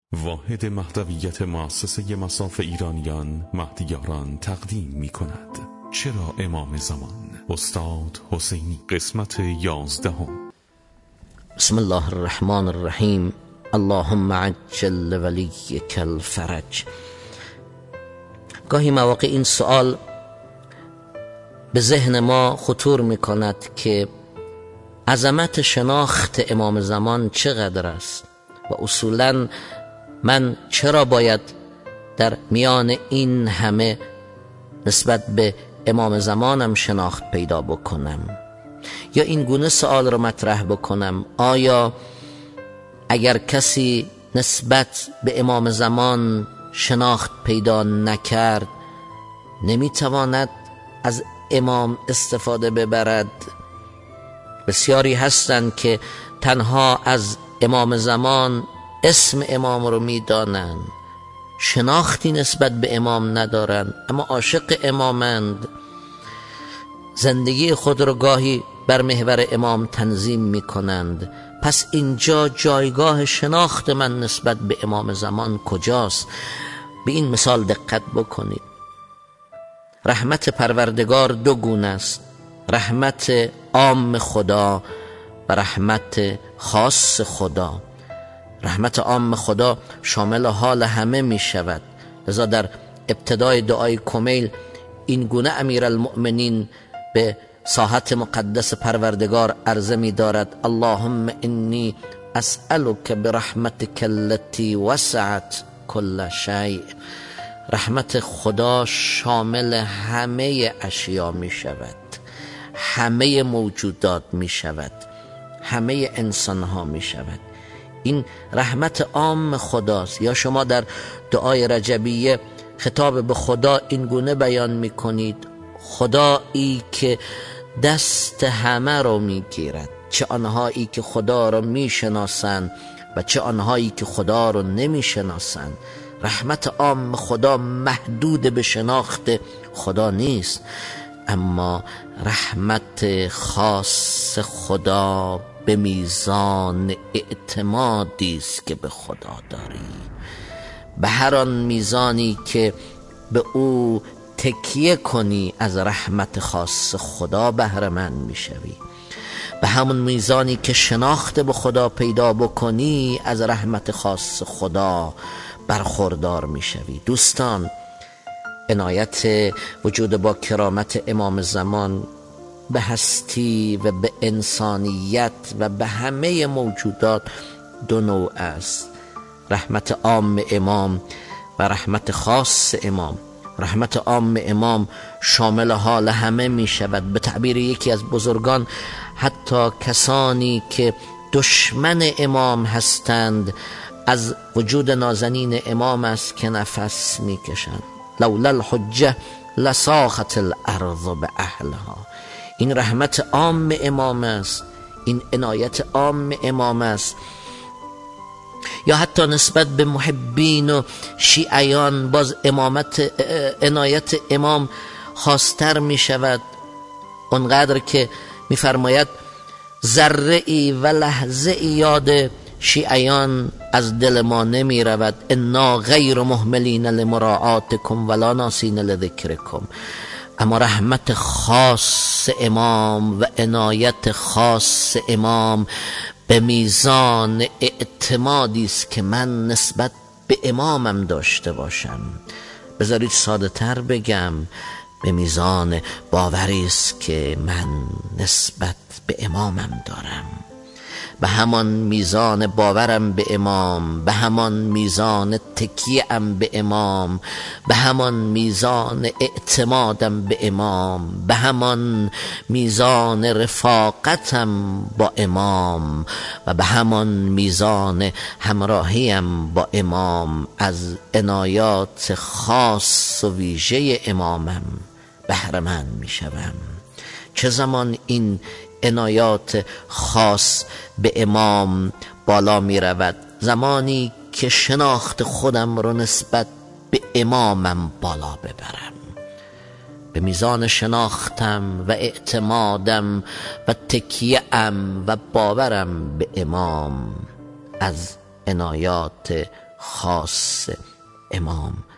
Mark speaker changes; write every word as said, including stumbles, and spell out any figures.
Speaker 1: واحد مهدویت مؤسسه مصاف ایرانیان مهدیاران تقدیم می کند. چرا امام زمان؟ استاد حسینی، قسمت یازدهم.
Speaker 2: بسم الله الرحمن الرحیم. اللهم عجل ولیک الفرج. گاهی مواقع این سوال به ذهن ما خطور می کند که عظمت شناخت امام زمان چقدر است و اصولاً من چرا باید در میان این همه نسبت به امام زمانم شناخت پیدا بکنم، یا این گونه سوال رو مطرح بکنم: آیا اگر کسی نسبت به امام زمان شناخت پیدا نکرد نمیتواند از امام استفاده ببرد؟ بسیاری هستند که تنها از امام زمان اسم امام رو میدانند، شناختی نسبت به امام ندارند، اما عاشق امامند. زندگی خود رو گاهی بر محور امام تنظیم میکنند. پس اینجا جایگاه شناخت من نسبت به امام زمان کجاست؟ به این مثال دقت بکنید. رحمت پروردگار دو گونه است: رحمت عام خدا و رحمت خاص خدا. رحمت عام خدا شامل حال همه می شود، لذا در ابتدای دعای کمیل این گونه امیرالمؤمنین به ساحت مقدس پروردگار عرضه می دارد: اللهم انی اسألک برحمتک التي وسعت کل شیء. رحمت خدا شامل همه اشیا می شود، همه موجودات می شود، همه انسان ها می شود. این رحمت عام خداست. یا شما در دعای رجبیه خطاب به خدا این گونه بیان می کنید: خدایی که دست همه رو می گیرد، چه آنهایی که خدا رو می شناسند و چه آنهایی که خدا رو نمی شناسند. رحمت عام خدا محدود به شناخت خدا نیست، اما رحمت خاص خدا به میزان اعتمادی است که به خدا داری. به هر آن میزانی که به او تکیه کنی از رحمت خاص خدا بهره مند میشوی. به همون میزانی که شناخت به خدا پیدا بکنی از رحمت خاص خدا برخوردار میشوی. دوستان، عنایت وجود با کرامت امام زمان به هستی و به انسانیت و به همه موجودات دو نوع است: رحمت عام امام و رحمت خاص امام. رحمت عام امام شامل حال همه می شود. به تعبیر یکی از بزرگان، حتی کسانی که دشمن امام هستند از وجود نازنین امام است که نفس می کشند. لولا الحجه لساخت الارض به اهلها. این رحمت عام امام است، این عنایت عام امام است. یا حتی نسبت به محبین و شیعیان باز امامت عنایت امام خاصتر می شود، اونقدر که می فرماید ذره ای و لحظه ای یاد شیعیان از دل ما نمی رود. انا غیر مهملین لمراعاتکم ولا ناسین لذکرکم. اما رحمت خاص امام و عنایت خاص امام به میزان اعتمادی است که من نسبت به امامم داشته باشم. بذارید ساده تر بگم، به میزان باوری است که من نسبت به امامم دارم. به همان میزان باورم به امام، به همان میزان تکیه‌ام به امام، به همان میزان اعتمادم به امام، به همان میزان رفاقتم با امام و به همان میزان همراهیم با امام از عنایات خاص و ویژه امامم بهره مند میشوم. چه زمان این عنایات خاص به امام بالا می رود؟ زمانی که شناخت خودم رو نسبت به امامم بالا ببرم. به میزان شناختم و اعتمادم و تکیه‌ام و باورم به امام از عنایات خاص امام